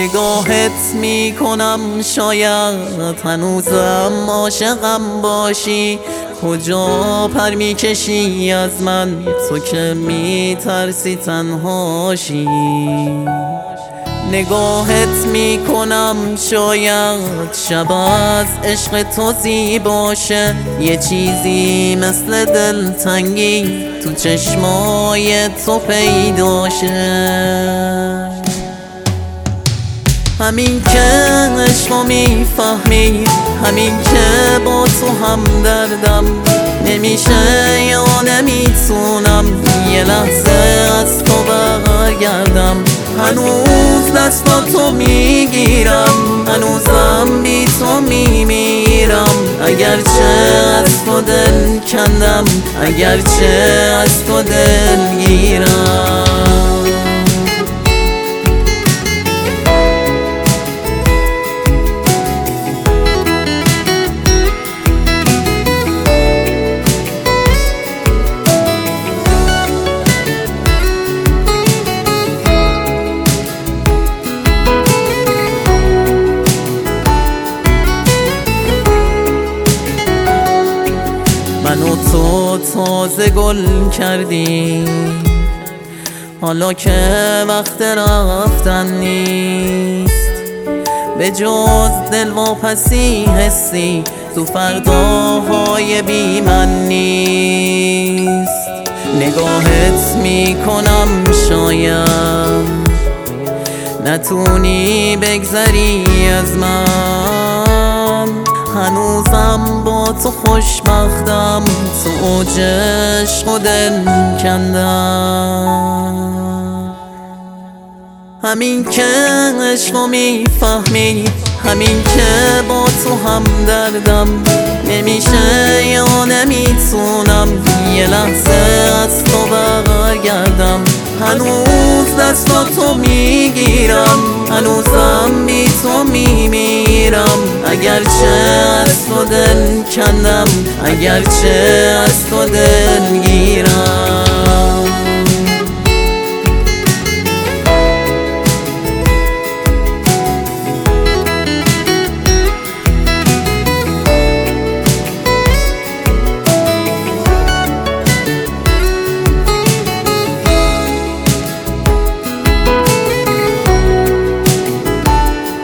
نگاهت میکنم شاید هنوزم عاشقم باشی. کجا پر میکشی از من تو که میترسی تنهاشی. نگاهت میکنم شاید شب از عشق تو زیباشه. یه چیزی مثل دلتنگی تو چشمای تو پیداشه. همین که عشقو میفهمی، همین که با تو هم دردم نمیشه یا نمیتونم یه لحظه از تو برگردم. هنوز دستاتو میگیرم، هنوزم بی تو میمیرم. اگرچه از تو دل کندم، اگرچه از تو دل گیرم. منو تو تازه گل کردی، حالا که وقت رفتن نیست. به جز دلواپسی حسی تو فرداهای بی من نیست. نگاهت میکنم شاید نتونی بگذری از من. هنوزم با تو خوشبختم، تو اوج عشق و دل کندم. همین که عشقو میفهمی، همین که با تو هم دردم نمیشه یا نمیتونم یه لحظه از تو برگردم. هنوز دستاتو میگیرم، هنوزم بی تو میمیرم. اگرچه از تو دل کندم، اگرچه از تو دل گیرم.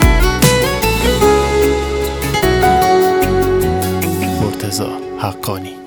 مرتضی حقانی.